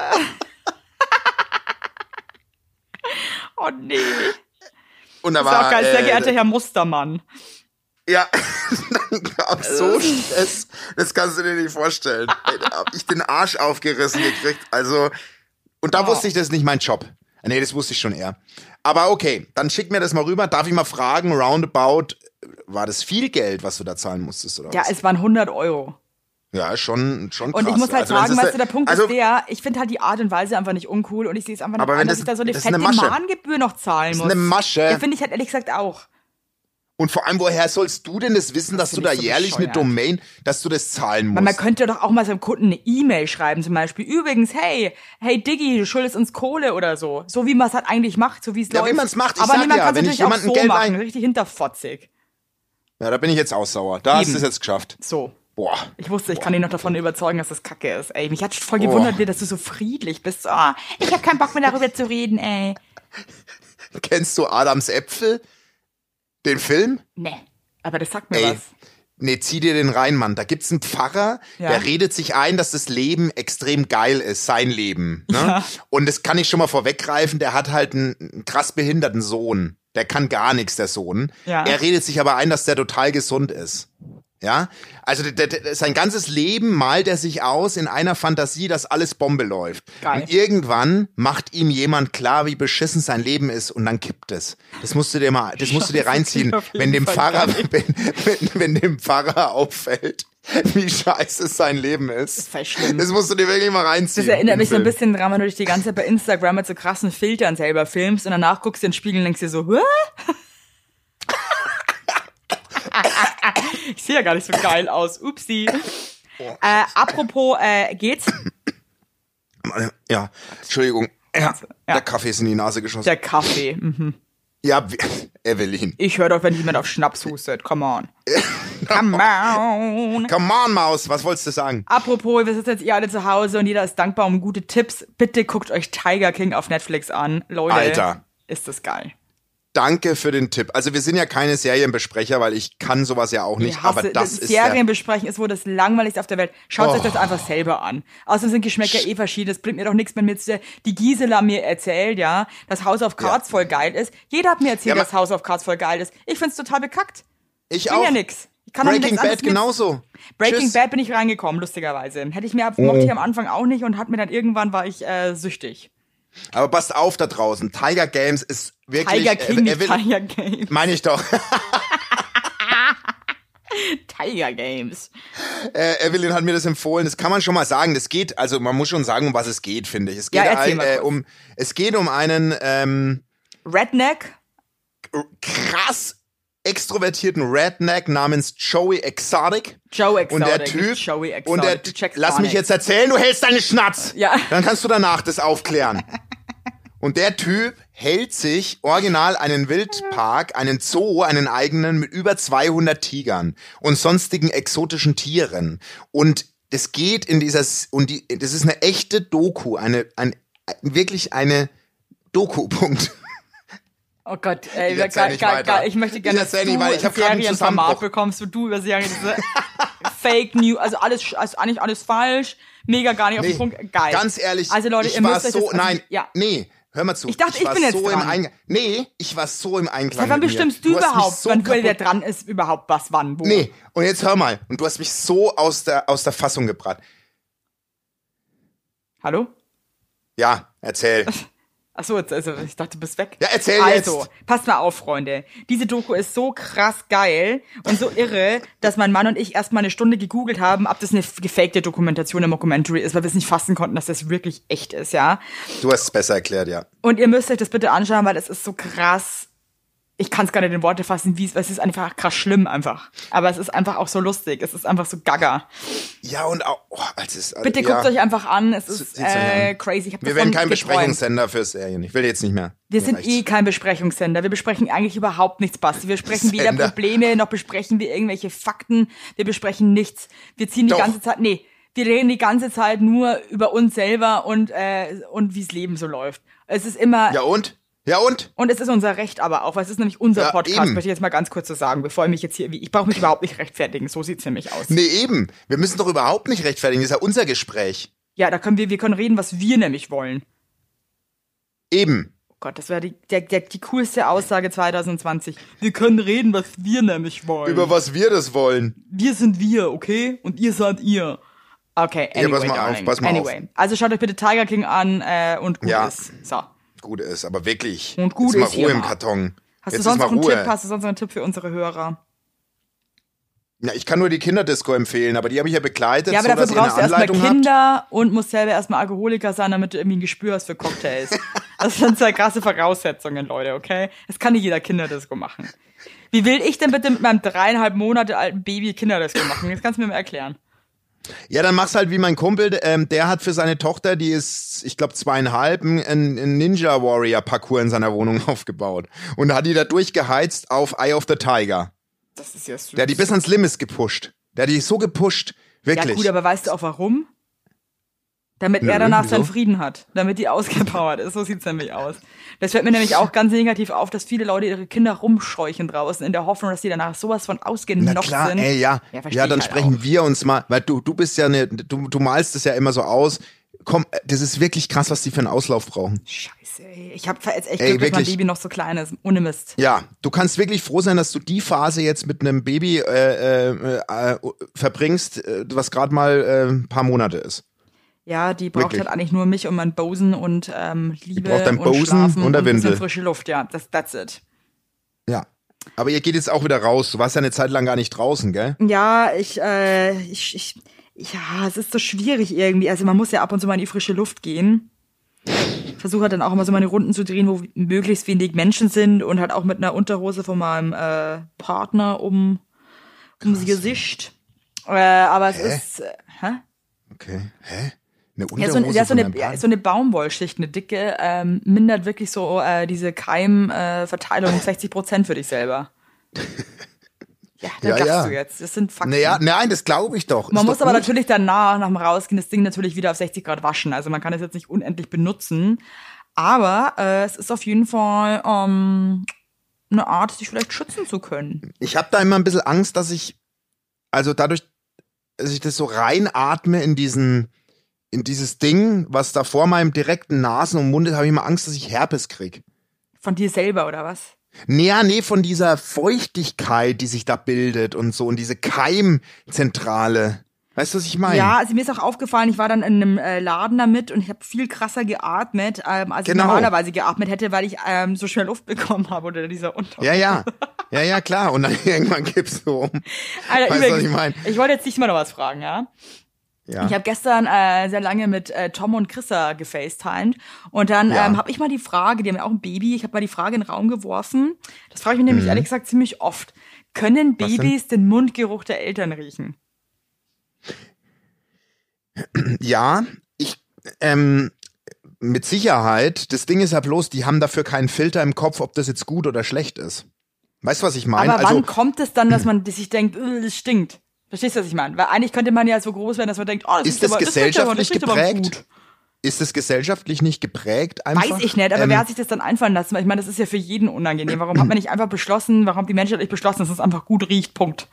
Oh nee. Und da das ist war auch geil, sehr geehrter Herr Mustermann. Ja, dann gab so Stress, das kannst du dir nicht vorstellen. Ey, da hab ich den Arsch aufgerissen gekriegt. Also, und da wusste ich, das ist nicht mein Job. Nee, das wusste ich schon eher. Aber okay, dann schick mir das mal rüber. Darf ich mal fragen, roundabout, war das viel Geld, was du da zahlen musstest, oder was? Ja, es waren 100 €. Ja, schon krass. Und ich muss halt sagen, weißt du, der Punkt ist ich finde halt die Art und Weise einfach nicht uncool und ich sehe es einfach nicht an, dass ich da so eine fette Mahngebühr noch zahlen muss. Das ist eine Masche. Ja, finde ich halt ehrlich gesagt auch. Und vor allem, woher sollst du denn das wissen, dass du da jährlich eine Domain, dass du das zahlen musst? Man könnte doch auch mal seinem Kunden eine E-Mail schreiben, zum Beispiel. Übrigens, hey Diggi, du schuldest uns Kohle oder so. So wie man es halt eigentlich macht, so wie es läuft. Ja, wie man es macht. Aber niemand kann es natürlich auch so machen, richtig hinterfotzig. Ja, da bin ich jetzt auch sauer. Da hast du es jetzt geschafft. So. Boah. Ich wusste, ich kann ihn noch davon überzeugen, dass das Kacke ist. Ey, mich hat voll gewundert, dass du so friedlich bist. Oh, ich hab keinen Bock mehr darüber zu reden, ey. Kennst du Adams Äpfel? Den Film? Nee. Aber das sagt mir was. Nee, zieh dir den rein, Mann. Da gibt's einen Pfarrer, der redet sich ein, dass das Leben extrem geil ist, sein Leben. Ne? Ja. Und das kann ich schon mal vorweggreifen, der hat halt einen krass behinderten Sohn. Der kann gar nichts, der Sohn. Ja. Er redet sich aber ein, dass der total gesund ist. Ja, also sein ganzes Leben malt er sich aus in einer Fantasie, dass alles Bombe läuft. Geil. Und irgendwann macht ihm jemand klar, wie beschissen sein Leben ist und dann kippt es. Das musst du dir reinziehen, wenn dem Pfarrer auffällt, wie scheiße sein Leben ist. Das ist voll schlimm. Das musst du dir wirklich mal reinziehen. Das erinnert mich so ein bisschen dran, wenn du dich die ganze Zeit bei Instagram mit so krassen Filtern selber filmst und danach guckst du in den Spiegel und denkst dir so, hä? Ich sehe ja gar nicht so geil aus. Upsi. Apropos, geht's? Ja, Entschuldigung. Ja, der Kaffee ist in die Nase geschossen. Der Kaffee, Ja, Evelyn. Ich höre doch, wenn jemand auf Schnaps hustet. Come on. Come on. Come on, Maus. Was wolltest du sagen? Apropos, wir sitzen jetzt alle zu Hause und jeder ist dankbar um gute Tipps. Bitte guckt euch Tiger King auf Netflix an. Leute, Alter. Ist das geil. Danke für den Tipp. Also wir sind ja keine Serienbesprecher, weil ich kann sowas ja auch nicht, aber das ist Serienbesprechen ist wohl das Langweiligste auf der Welt. Schaut euch das einfach selber an. Außerdem sind Geschmäcker verschieden. Es bringt mir doch nichts, wenn mir jetzt die Gisela mir erzählt, ja, dass House of Cards voll geil ist. Jeder hat mir erzählt, dass House of Cards voll geil ist. Ich find's total bekackt. Ich bin auch. Ja nix. Ich kann Breaking Bad genauso. Breaking Bad bin ich reingekommen, lustigerweise. Mochte ich am Anfang auch nicht und irgendwann war ich süchtig. Aber passt auf da draußen. Tiger Games ist wirklich... Tiger King, Tiger Games. Meine ich doch. Tiger Games. Evelyn hat mir das empfohlen. Das kann man schon mal sagen. Das geht, also man muss schon sagen, um was es geht, finde ich. Es geht um einen Redneck. Krass extrovertierten Redneck namens Joey Exotic. Joe Exotic. Und der Typ, Joey Exotic. Lass mich jetzt erzählen, du hältst deine Schnatz. Ja. Dann kannst du danach das aufklären. Und der Typ hält sich original einen Wildpark, einen Zoo, einen eigenen mit über 200 Tigern und sonstigen exotischen Tieren. Und das geht in dieser, das ist eine echte Doku, wirklich eine Doku, Punkt. Oh Gott, ey, ich möchte gerne, dass du ich hab grad einen Serienformat bekommst, wo du über Serien, diese Fake News, also eigentlich alles falsch, mega gar nicht auf den Punkt, geil. Ganz ehrlich, also Leute, ihr müsst euch hör mal zu. Ich dachte, ich bin jetzt dran. Ich war so im Einklang. Wann bestimmst du überhaupt, wann wer dran ist, überhaupt was, wann, wo? Nee, und jetzt hör mal, und du hast mich so aus der Fassung gebracht. Hallo? Ja, erzähl. Achso, also ich dachte, du bist weg. Ja, erzähl jetzt. Also, passt mal auf, Freunde. Diese Doku ist so krass geil und so irre, dass mein Mann und ich erst mal eine Stunde gegoogelt haben, ob das eine gefakte Dokumentation im Mockumentary ist, weil wir es nicht fassen konnten, dass das wirklich echt ist, ja. Du hast es besser erklärt, ja. Und ihr müsst euch das bitte anschauen, weil es ist so krass. Ich kann es gar nicht in Worte fassen, es ist einfach krass schlimm einfach. Aber es ist einfach auch so lustig. Es ist einfach so gaga. Ja, und auch, bitte guckt euch einfach an. Es ist crazy. Wir werden kein Besprechungssender für Serien. Ich will jetzt nicht mehr. Wir sind kein Besprechungssender. Wir besprechen eigentlich überhaupt nichts, Basti. Wir besprechen weder Probleme, noch besprechen wir irgendwelche Fakten. Wir besprechen nichts. Wir ziehen die ganze Zeit, wir reden die ganze Zeit nur über uns selber und wie's Leben so läuft. Es ist immer... Ja und? Und es ist unser Recht aber auch, weil es ist nämlich unser Podcast, eben. möchte ich jetzt mal ganz kurz so sagen, bevor ich mich jetzt hier, ich brauche mich überhaupt nicht rechtfertigen, so sieht's nämlich aus. Nee, eben. Wir müssen doch überhaupt nicht rechtfertigen, das ist ja unser Gespräch. Ja, wir können reden, was wir nämlich wollen. Eben. Oh Gott, das wäre die coolste Aussage 2020. Wir können reden, was wir nämlich wollen. Über was wir das wollen. Wir sind wir, okay? Und ihr seid ihr. Okay, anyway, pass mal auf. Also schaut euch bitte Tiger King an und gut ist. So. Gut ist, aber wirklich. Und gut jetzt ist mal Ruhe im Karton. Hast du sonst noch einen Tipp für unsere Hörer? Ja, ich kann nur die Kinderdisco empfehlen, aber die habe ich ja begleitet. Ja, aber dafür brauchst du erstmal Kinder und musst selber erstmal Alkoholiker sein, damit du irgendwie ein Gespür hast für Cocktails. Das sind zwei krasse Voraussetzungen, Leute, okay? Das kann nicht jeder Kinderdisco machen. Wie will ich denn bitte mit meinem 3,5 Monate alten Baby Kinderdisco machen? Das kannst du mir mal erklären. Ja, dann mach's halt wie mein Kumpel, der hat für seine Tochter, die ist, ich glaube 2,5, einen Ninja Warrior Parcours in seiner Wohnung aufgebaut und hat die da durchgeheizt auf Eye of the Tiger. Das ist ja süß. Der hat die bis ans Limit gepusht. Der hat die so gepusht, wirklich. Ja gut, aber weißt du auch warum? Damit er danach seinen Frieden hat. Damit die ausgepowert ist. So sieht's nämlich aus. Das fällt mir nämlich auch ganz negativ auf, dass viele Leute ihre Kinder rumscheuchen draußen in der Hoffnung, dass die danach sowas von ausgenockt sind. Ey, ja, dann halt sprechen auch. Wir uns mal, weil du bist ja du malst es ja immer so aus. Komm, das ist wirklich krass, was die für einen Auslauf brauchen. Scheiße, ey. Ich hab jetzt echt Glück, dass mein Baby noch so klein ist. Ohne Mist. Ja, du kannst wirklich froh sein, dass du die Phase jetzt mit einem Baby verbringst, was gerade mal ein paar Monate ist. Ja, die braucht halt eigentlich nur mich und mein Bosen und Liebe die braucht dein und Bosen Schlafen und der Windel. frische Luft, ja, that's it. Ja, aber ihr geht jetzt auch wieder raus. Du warst ja eine Zeit lang gar nicht draußen, gell? Ja, ja, es ist so schwierig irgendwie. Also man muss ja ab und zu mal in die frische Luft gehen. Ich versuche halt dann auch immer so meine Runden zu drehen, wo möglichst wenig Menschen sind und halt auch mit einer Unterhose von meinem Partner ums Gesicht. Aber es ist... Okay, hä? So eine Baumwollschicht, eine dicke, mindert wirklich so diese Keimverteilung 60% für dich selber. Ja, da glaubst du jetzt. Das sind Fakten. Nein, das glaube ich doch. Man muss aber natürlich danach, nach dem Rausgehen, das Ding natürlich wieder auf 60 Grad waschen. Also man kann es jetzt nicht unendlich benutzen. Aber es ist auf jeden Fall eine Art, sich vielleicht schützen zu können. Ich habe da immer ein bisschen Angst, dass ich dadurch, dass ich das so reinatme in dieses Ding, was da vor meinem direkten Nasen- und Mund ist, habe ich immer Angst, dass ich Herpes krieg. Von dir selber, oder was? Nee, von dieser Feuchtigkeit, die sich da bildet und so, und diese Keimzentrale. Weißt du, was ich meine? Ja, also mir ist auch aufgefallen, ich war dann in einem Laden damit und ich habe viel krasser geatmet, als ich normalerweise geatmet hätte, weil ich so schnell Luft bekommen habe unter dieser Unterhose. Ja, klar. Und dann irgendwann kippst du um. Alter, weißt du, was ich meine? Ich wollte jetzt nicht mal noch was fragen, ja? Ja. Ich habe gestern sehr lange mit Tom und Chrissa gefacetimed und dann habe ich mal die Frage, die haben ja auch ein Baby, ich habe mal die Frage in den Raum geworfen, das frage ich mich nämlich ehrlich gesagt ziemlich oft, können Babys den Mundgeruch der Eltern riechen? Ja, mit Sicherheit. Das Ding ist ja bloß, die haben dafür keinen Filter im Kopf, ob das jetzt gut oder schlecht ist. Weißt du, was ich meine? Aber wann kommt es dann, dass man sich denkt, das stinkt? Verstehst du, was ich meine? Weil eigentlich könnte man ja so groß werden, dass man denkt, oh, das Ist das gesellschaftlich riecht aber geprägt? gut. Ist es gesellschaftlich nicht geprägt einfach? Weiß ich nicht, aber wer hat sich das dann einfallen lassen? Weil ich meine, das ist ja für jeden unangenehm. Warum hat man nicht einfach beschlossen, warum hat die Menschheit nicht beschlossen, dass es einfach gut riecht, Punkt.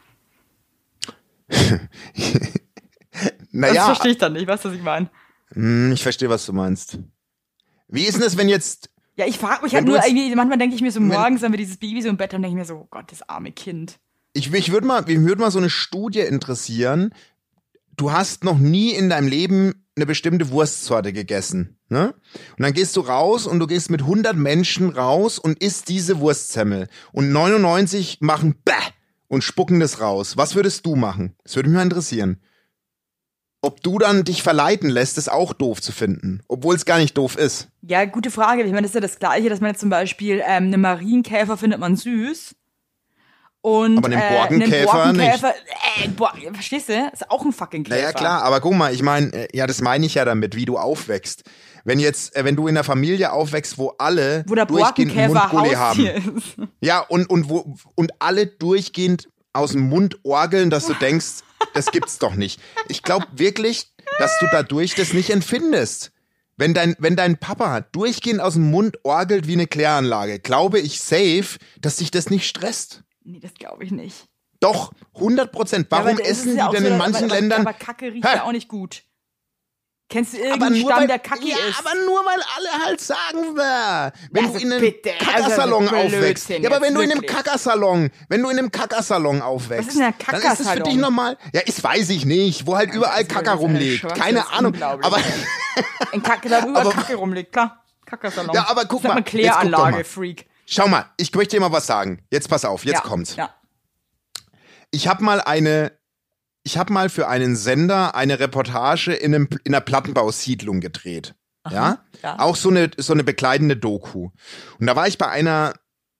Naja, Das verstehe ich dann nicht, weißt du, was ich meine? ich verstehe, was du meinst. Wie ist denn das, wenn jetzt... Ja, ich frage mich Wenn halt du nur jetzt- irgendwie, manchmal denke ich mir so, morgens haben wir dieses Baby so im Bett, dann denke ich mir so, oh Gott, das arme Kind. mich würde mal so eine Studie interessieren. Du hast noch nie in deinem Leben eine bestimmte Wurstsorte gegessen, ne? Und dann gehst du raus und du gehst mit 100 Menschen raus und isst diese Wurstsemmel. Und 99 machen Bäh und spucken das raus. Was würdest du machen? Das würde mich mal interessieren. Ob du dann dich verleiten lässt, das auch doof zu finden, obwohl es gar nicht doof ist. Ja, gute Frage. Ich meine, das ist ja das Gleiche, dass man jetzt zum Beispiel einen Marienkäfer findet man süß. Und Aber den Borkenkäfer nicht. Verstehst du? Ist auch ein fucking Käfer. Naja, klar, aber guck mal, ich meine, ja, das meine ich ja damit, wie du aufwächst. Wenn du in einer Familie aufwächst, wo alle Wo der durchgehend einen Borkenkäfer Mundgully haben. Haustier ist. Ja, und alle durchgehend aus dem Mund orgeln, dass du denkst, das gibt's doch nicht. Ich glaube wirklich, dass du dadurch das nicht empfindest. Wenn dein Papa durchgehend aus dem Mund orgelt wie eine Kläranlage, glaube ich safe, dass dich das nicht stresst. Nee, das glaube ich nicht. Doch, 100%. Warum aber es ist essen ja die auch denn so, in manchen aber, Ländern... Aber Kacke riecht Hä? ja auch nicht gut. Kennst du Aber irgendeinen nur, Stamm, weil, der Kacke ja, ist? aber nur weil alle halt sagen, wenn Also du in einem bitte, Kackersalon also aufwächst. Blödsinn Ja, aber jetzt, wenn du in einem wirklich. Kackersalon aufwächst, Was ist denn ein dann ist das für Kackersalon? dich normal. Ja, ist weiß ich nicht, wo halt überall das ist Kacker eine rumliegt. Schwachsinn, Keine das ist Ahnung. unglaublich. Aber Ein Kacke, da überall Aber- Kacke rumliegt, klar. Kackersalon. Ja, aber guck das mal, ist jetzt guck doch mal. Kläranlage, Freak. schau mal, ich möchte dir mal was sagen. Jetzt pass auf, jetzt Ja, kommt's. Ja. Ich habe mal für einen Sender eine Reportage in einer Plattenbausiedlung gedreht. Ja? ja. Auch so eine begleitende Doku. Und da war ich bei einer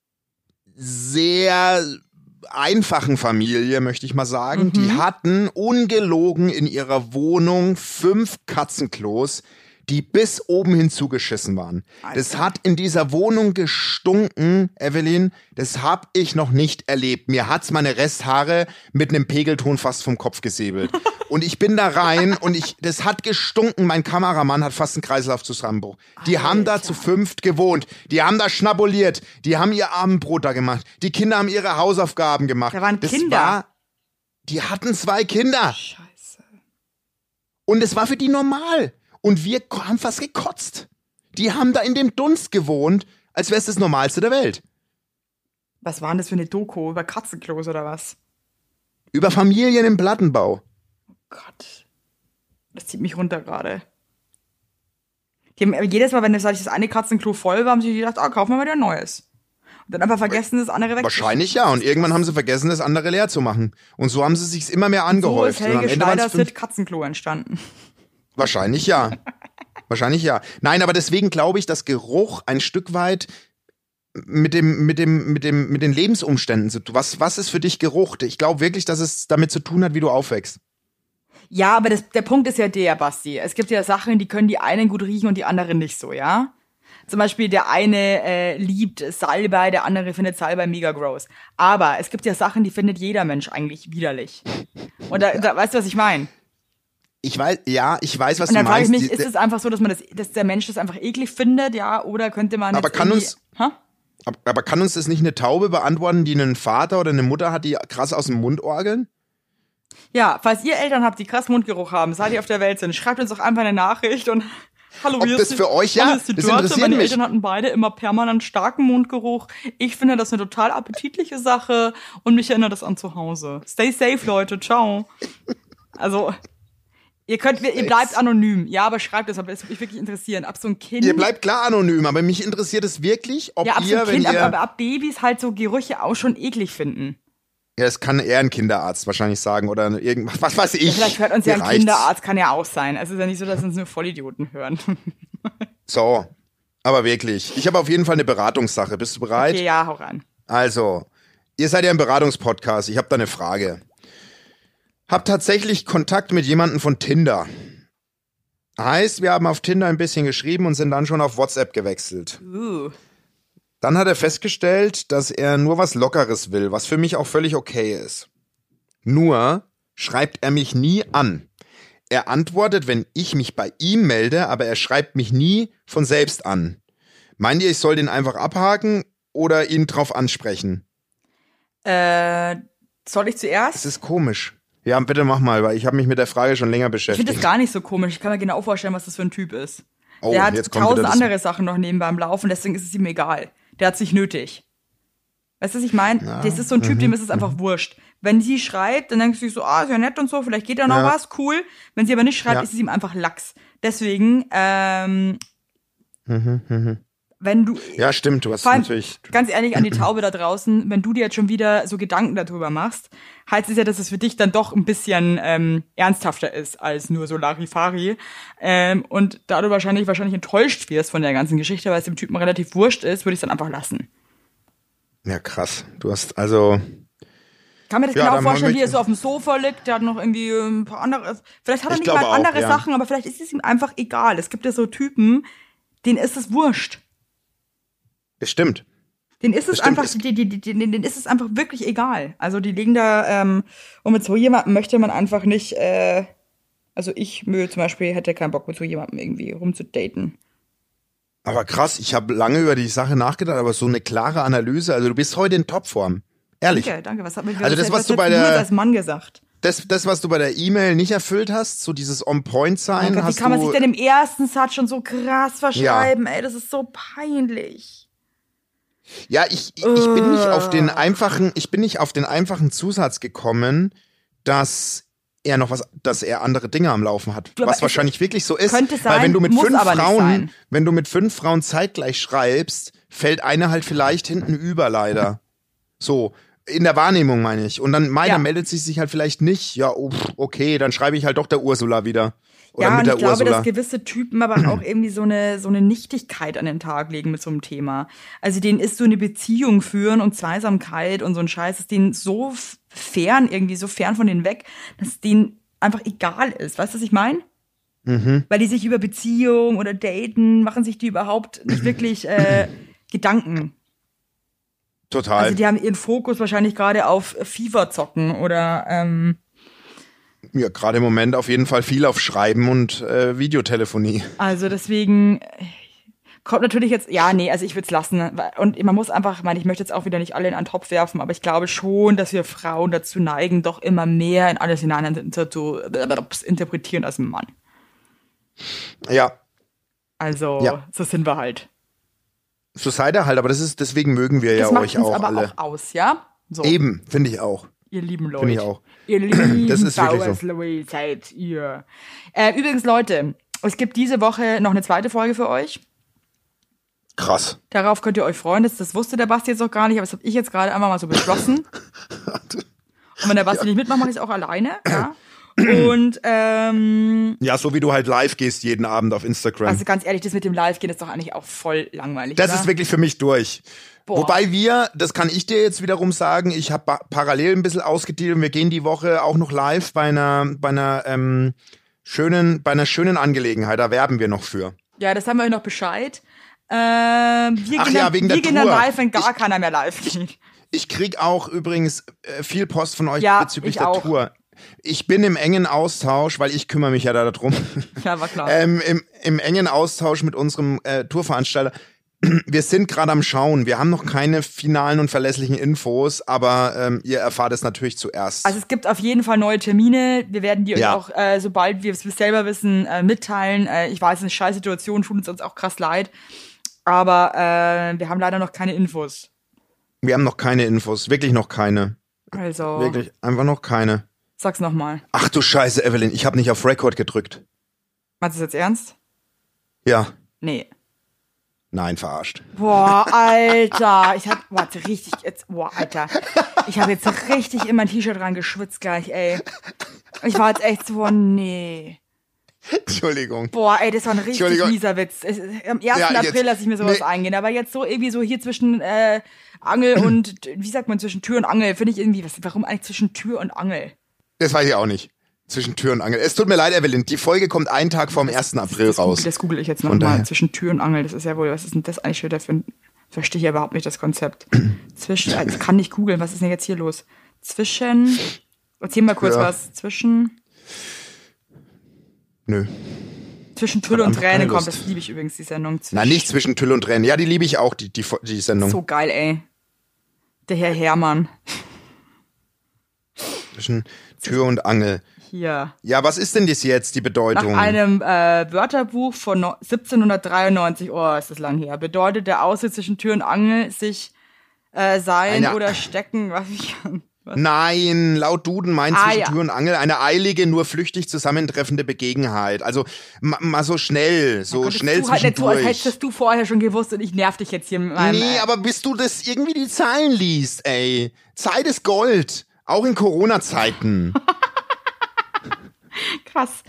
sehr einfachen Familie, möchte ich mal sagen. Die hatten ungelogen in ihrer Wohnung 5 Katzenklos, die bis oben hin zugeschissen waren. Das hat in dieser Wohnung gestunken, Evelyn. Das hab ich noch nicht erlebt. Mir hat's meine Resthaare mit einem Pegelton fast vom Kopf gesäbelt. Und ich bin da rein und das hat gestunken. Mein Kameramann hat fast einen Kreislaufzusammenbruch. Die haben da zu 5 gewohnt. Die haben da schnabuliert. Die haben ihr Abendbrot da gemacht. Die Kinder haben ihre Hausaufgaben gemacht. Da waren Kinder. Die hatten 2 Kinder. Scheiße. Und es war für die normal. Und wir haben fast gekotzt. Die haben da in dem Dunst gewohnt, als wäre es das Normalste der Welt. Was war denn das für eine Doku? Über Katzenklos oder was? Über Familien im Plattenbau. Oh Gott. Das zieht mich runter gerade. Die haben jedes Mal, wenn das eine Katzenklo voll war, haben sie gedacht, kaufen wir mal wieder ein neues. Und dann einfach vergessen, das andere weg. Wahrscheinlich ja. Und irgendwann haben sie vergessen, das andere leer zu machen. Und so haben sie sich's immer mehr So angehäuft. ist Und am Helge Ende waren's Schneiders 5 Hit Katzenklo entstanden. Wahrscheinlich ja. Wahrscheinlich ja. Nein, aber deswegen glaube ich, dass Geruch ein Stück weit mit den Lebensumständen zu tun. Was ist für dich Geruch? Ich glaube wirklich, dass es damit zu tun hat, wie du aufwächst. Ja, aber der Punkt ist ja der, Basti. Es gibt ja Sachen, die können die einen gut riechen und die anderen nicht so, ja? Zum Beispiel der eine liebt Salbei, der andere findet Salbei mega gross. Aber es gibt ja Sachen, die findet jeder Mensch eigentlich widerlich. Und da weißt du, was ich meine? Ich weiß, was Und du dann frage ich meinst. mich, ist es einfach so, dass der Mensch das einfach eklig findet, ja? Oder könnte man Aber jetzt kann irgendwie- uns- Ha? Aber kann uns das nicht eine Taube beantworten, die einen Vater oder eine Mutter hat, die krass aus dem Mund orgeln? Ja, falls ihr Eltern habt, die krass Mundgeruch haben, seit ihr auf der Welt sind, schreibt uns doch einfach eine Nachricht und hallo, Ob hier das ist für euch, ja, hallo, ist die das Dörte. interessiert Meine mich. Eltern hatten beide immer permanent starken Mundgeruch. Ich finde das eine total appetitliche Sache und mich erinnert das an zu Hause. Stay safe, Leute. Ciao. Also, ihr bleibt anonym. Ja, aber schreibt es, aber es würde mich wirklich interessieren. Ab so ein Kind. Ihr bleibt klar anonym, aber mich interessiert es wirklich, ob ja, ab so ihr, ein wenn Kind, ihr... aber ab Babys halt so Gerüche auch schon eklig finden. Ja, das kann eher ein Kinderarzt wahrscheinlich sagen oder irgendwas, was weiß ich. Ja, vielleicht hört uns ja Mir ein reicht's. Kinderarzt, kann ja auch sein. Also ist ja nicht so, dass uns nur Vollidioten hören. So, aber wirklich. Ich habe auf jeden Fall eine Beratungssache. Bist du bereit? Okay, ja, hau ran. Also, ihr seid ja ein Beratungspodcast. Ich habe da eine Frage. Hab tatsächlich Kontakt mit jemandem von Tinder. Heißt, wir haben auf Tinder ein bisschen geschrieben und sind dann schon auf WhatsApp gewechselt. Dann hat er festgestellt, dass er nur was Lockeres will, was für mich auch völlig okay ist. Nur schreibt er mich nie an. Er antwortet, wenn ich mich bei ihm melde, aber er schreibt mich nie von selbst an. Meint ihr, ich soll den einfach abhaken oder ihn drauf ansprechen? Soll ich zuerst? Das ist komisch. Ja, bitte mach mal, weil ich habe mich mit der Frage schon länger Ich beschäftigt. finde das gar nicht so komisch. Ich kann mir genau vorstellen, was das für ein Typ ist. Oh, der hat jetzt kommt wieder 1000 das- andere Sachen noch nebenbei am Laufen, deswegen ist es ihm egal. Der hat's nicht nötig. Weißt du, was ich meine? Das ist so ein Typ, dem ist es einfach wurscht. Wenn sie schreibt, dann denkst du dich so, ist ja nett und so, vielleicht geht da noch was, cool. Wenn sie aber nicht schreibt, ist es ihm einfach Lachs. Deswegen, wenn du... Ja, stimmt, du hast Vor allem, natürlich... ganz ehrlich, an die Taube da draußen, wenn du dir jetzt schon wieder so Gedanken darüber machst, heißt es ja, dass es für dich dann doch ein bisschen ernsthafter ist als nur so Larifari. Und da du wahrscheinlich enttäuscht wirst von der ganzen Geschichte, weil es dem Typen relativ wurscht ist, würde ich es dann einfach lassen. Ja, krass. Du hast also... Kann mir das Ja, genau dann vorstellen, haben wie wir- er so auf dem Sofa liegt, der hat noch irgendwie ein paar andere, vielleicht hat er Ich nicht glaube mal auch, andere ja. Sachen, aber vielleicht ist es ihm einfach egal. Es gibt ja so Typen, denen ist es wurscht. Das stimmt. Denen ist es Das stimmt, einfach, denen ist es einfach wirklich egal. Also die liegen da, und mit so jemandem möchte man einfach nicht, also ich zum Beispiel hätte keinen Bock mit so jemandem irgendwie rumzudaten. Aber krass, ich habe lange über die Sache nachgedacht, aber so eine klare Analyse, also du bist heute in Topform. Ehrlich. Danke. Was hat mir Also das, was du bei hättest der- jetzt als Mann gesagt? Das, was du bei der E-Mail nicht erfüllt hast, so dieses On-Point-Sein, Wie hast kann man du... sich denn im ersten Satz schon so krass verschreiben? Ey, das ist so peinlich. Ja, ich bin nicht auf den einfachen Zusatz gekommen, dass er andere Dinge am Laufen hat. Du, aber Was es wahrscheinlich wirklich so ist. könnte sein, weil wenn du mit muss fünf aber nicht sein. wenn du mit 5 Frauen zeitgleich schreibst, fällt eine halt vielleicht hinten über leider. So. In der Wahrnehmung meine ich. Und dann meldet sie sich halt vielleicht nicht. Ja, okay, dann schreibe ich halt doch der Ursula wieder. Oder Ja, mit und der ich glaube, Ursula. dass gewisse Typen aber auch irgendwie so eine Nichtigkeit an den Tag legen mit so einem Thema. Also denen ist so eine Beziehung führen und Zweisamkeit und so ein Scheiß, ist denen so fern, irgendwie so fern von denen weg, dass denen einfach egal ist. Weißt du, was ich meine? Weil die sich über Beziehung oder Daten machen sich die überhaupt nicht wirklich Gedanken. Total. Also die haben ihren Fokus wahrscheinlich gerade auf FIFA zocken oder Ja, gerade im Moment auf jeden Fall viel auf Schreiben und Videotelefonie. also deswegen kommt natürlich jetzt, also ich würde es lassen. Und man muss einfach, ich möchte jetzt auch wieder nicht alle in einen Topf werfen, aber ich glaube schon, dass wir Frauen dazu neigen, doch immer mehr in alles hinein zu interpretieren als ein Mann. Ja, Also, Ja. so sind wir halt. so seid ihr halt, aber deswegen mögen wir Das ja macht euch uns auch aber alle. auch aus, ja? So, Eben, finde ich auch. ihr lieben Leute. Finde ich auch. Ihr lieben Das ist wirklich so. Bauersleute seid ihr. Übrigens, Leute, es gibt diese Woche noch eine zweite Folge für euch. Krass. Darauf könnt ihr euch freuen. Das wusste der Basti jetzt noch gar nicht, aber das habe ich jetzt gerade einmal mal so beschlossen. Und wenn der Basti nicht mitmacht, mache ich es auch alleine. Ja? Und Ja, so wie du halt live gehst jeden Abend auf Instagram. also ganz ehrlich, das mit dem Live-Gehen ist doch eigentlich auch voll langweilig. Das oder? ist wirklich für mich durch. Boah. Wobei das kann ich dir jetzt wiederum sagen, ich habe parallel ein bisschen ausgedealt und wir gehen die Woche auch noch live bei einer schönen Angelegenheit. Da werben wir noch für. Ja, das haben wir euch noch Bescheid. Wir wegen der gehen dann Tour. live, wenn gar keiner mehr live geht. Ich krieg auch übrigens viel Post von euch Ja, bezüglich ich der auch. Tour. Ich bin im engen Austausch, weil ich kümmere mich ja da darum. Ja, war klar. Im engen Austausch mit unserem Tourveranstalter. Wir sind gerade am Schauen. Wir haben noch keine finalen und verlässlichen Infos, aber ihr erfahrt es natürlich zuerst. Also es gibt auf jeden Fall neue Termine. Wir werden die euch Ja. auch, sobald wir es selber wissen, mitteilen. Ich weiß, es ist eine scheiß Situation, tut uns auch krass leid. Aber wir haben leider noch keine Infos. Wir haben noch keine Infos, wirklich noch keine. Also, Wirklich, einfach noch keine. sag's nochmal. Ach du Scheiße, Evelyn, ich habe nicht auf Record gedrückt. Meinst du das jetzt ernst? Ja, Nee. nein, verarscht. Boah, Alter. Ich habe jetzt richtig in mein T-Shirt reingeschwitzt gleich, ey. Ich war jetzt echt so, nee. Entschuldigung. Boah, ey, das war ein richtig Entschuldigung. mieser Witz. Am 1. Ja, jetzt- April lasse ich mir sowas nee. eingehen. Aber jetzt so irgendwie so hier zwischen Angel und, wie sagt man, zwischen Tür und Angel, finde ich irgendwie, warum eigentlich zwischen Tür und Angel? Das weiß ich auch nicht. Zwischen Tür und Angel. Es tut mir leid, Evelyn, die Folge kommt einen Tag vorm 1. April raus. Das google ich jetzt Von nochmal. daher. Zwischen Tür und Angel, das ist ja wohl, was ist denn das eigentlich wieder für ein, verstehe ich überhaupt nicht das Konzept. Ich kann nicht googeln, was ist denn jetzt hier los? Zwischen Erzähl mal kurz Ja. was zwischen Nö. Tüll und einfach keine Tränen kommt. Lust. Das liebe ich übrigens, die Sendung. Na, nicht zwischen Tüll und Tränen. Ja, die liebe ich auch, die Sendung. So geil, ey. Der Herr Herrmann. Zwischen Tür und Angel. Hier. Ja, was ist denn das jetzt, die Nach Bedeutung? einem Wörterbuch von 1793, oh, ist das lang her, bedeutet der Aussitz zwischen Tür und Angel sich sein Eine- oder stecken, was ich kann. Nein, laut Duden meint zwischen ja. Tür und Angel eine eilige, nur flüchtig zusammentreffende Begebenheit. Also mal so schnell, so Konntest schnell du halt nicht so, als zwischendurch. hättest du vorher schon gewusst und ich nerv dich jetzt hier mit meinem... Nee, aber bis du das irgendwie die Zahlen liest, ey. Zeit ist Gold. Auch in Corona-Zeiten. Krass,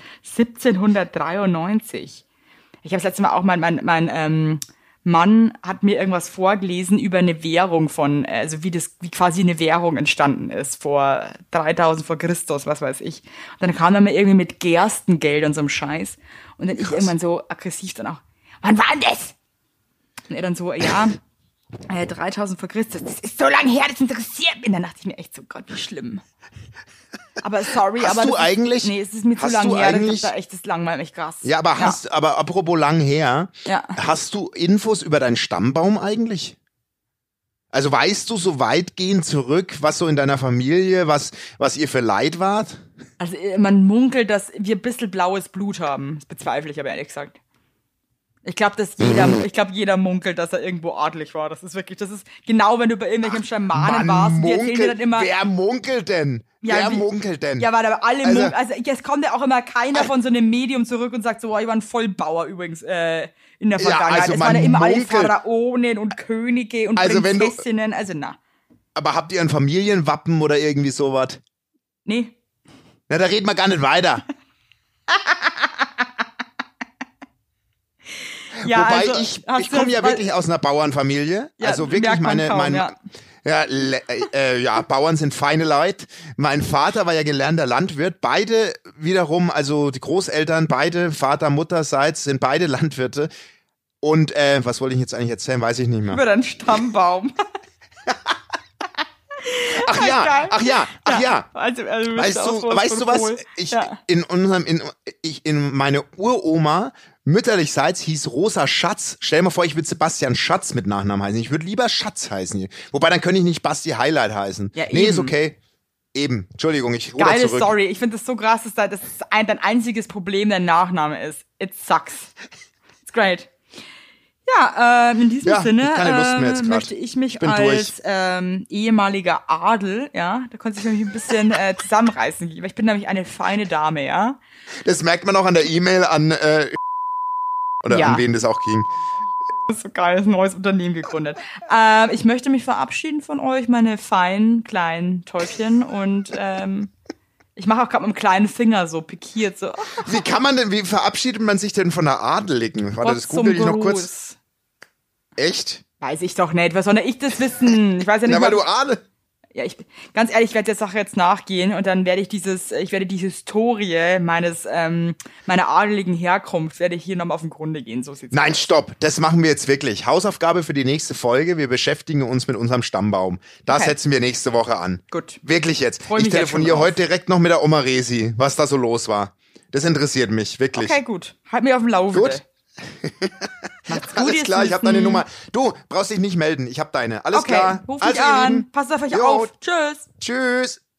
1793. Ich habe das letzte Mal auch, mein Mann hat mir irgendwas vorgelesen über eine Währung von, also wie quasi eine Währung entstanden ist vor 3000 vor Christus, was weiß ich. Und dann kam er mir irgendwie mit Gerstengeld und so einem Scheiß. Und dann ich irgendwann so aggressiv dann auch, wann war denn das? Und er dann so, ja, 3000 vor Christus, das ist so lange her, das interessiert mich. Und dann dachte ich mir echt so, Gott, wie schlimm. Aber sorry, Hast aber du das eigentlich- ist, nee, es ist mir zu hast lang du her, eigentlich- das langweilt mich krass. Ja, aber apropos lang her, Ja. hast du Infos über deinen Stammbaum eigentlich? Also weißt du so weitgehend zurück, was so in deiner Familie, was ihr für Leid wart? Also man munkelt, dass wir ein bisschen blaues Blut haben. Das bezweifle ich aber ehrlich gesagt. Ich glaube, jeder munkelt, dass er irgendwo adlig war. Das ist genau, wenn du bei irgendwelchen Schamanen warst, die erzählen dir dann immer... Wer munkelt denn? Ja, Wer wie- munkelt denn? Ja, weil aber alle Also- also es kommt ja auch immer keiner von so einem Medium zurück und sagt so, ich war ein Vollbauer übrigens in der Vergangenheit. also es man waren ja immer alle munkelt. Pharaonen und Könige und Also wenn du- Prinzessinnen, also na. Aber habt ihr ein Familienwappen oder irgendwie sowas? Nee. Na, da reden wir gar nicht weiter. Ja, Wobei also, ich hast du komme ja das- wirklich aus einer Bauernfamilie. Ja, Also wirklich merkt man kaum, ja, Bauern sind feine Leute. Mein Vater war ja gelernter Landwirt. Beide wiederum, also die Großeltern, beide Vater, Mutterseits sind beide Landwirte. Und was wollte ich jetzt eigentlich erzählen? Weiß ich nicht mehr. über deinen Stammbaum. Ach ja. Also, Weißt du was? In meine Uroma mütterlichseits hieß Rosa Schatz. Stell dir mal vor, ich würde Sebastian Schatz mit Nachnamen heißen. Ich würde lieber Schatz heißen. Wobei, dann könnte ich nicht Basti Highlight heißen. Ja, nee, eben. ist okay. Eben. Entschuldigung, ich ruder Geile zurück. Story. Ich finde das so krass, dass das dein einziges Problem dein Nachname ist. It sucks. It's great. Ja, in diesem Ja, Sinne keine Lust mehr jetzt grad. möchte ich mich Ich bin als ehemaliger Adel, ja, da konnte ich mich ein bisschen zusammenreißen, lieber. Ich bin nämlich eine feine Dame, ja. Das merkt man auch an der E-Mail an oder Ja. an wen das auch ging. Das ist so geil, das ist ein neues Unternehmen gegründet. Ich möchte mich verabschieden von euch, meine feinen kleinen Täufchen. Und ich mache auch gerade mit dem kleinen Finger so pikiert. So, Wie verabschiedet man sich denn von der Adeligen? Warte, das Gott zum google ich noch kurz. Gruß. Echt? Weiß ich doch nicht. Was soll denn ich das wissen? Ich weiß ja nicht, Ja, weil was- du Adel. Ja, ganz ehrlich, ich werde der Sache jetzt nachgehen und dann werde ich die Historie meiner adeligen Herkunft, werde ich hier nochmal auf den Grunde gehen. So sieht's Nein, aus. stopp. Das machen wir jetzt wirklich. Hausaufgabe für die nächste Folge. Wir beschäftigen uns mit unserem Stammbaum. Das Okay. setzen wir nächste Woche an. Gut. Wirklich jetzt. Freu Ich mich jetzt schon telefoniere drauf. heute direkt noch mit der Oma Resi, was da so los war. Das interessiert mich, wirklich. Okay, gut. Halt mich auf dem Laufenden. Gut. Macht's gut, Alles ihr klar, ich habe Süßen. deine Nummer. Du, brauchst dich nicht melden. Ich habe deine. Alles okay, klar. ruf Also, mich ihr an. Lieben. Passt auf euch Jo. auf. Tschüss. Tschüss.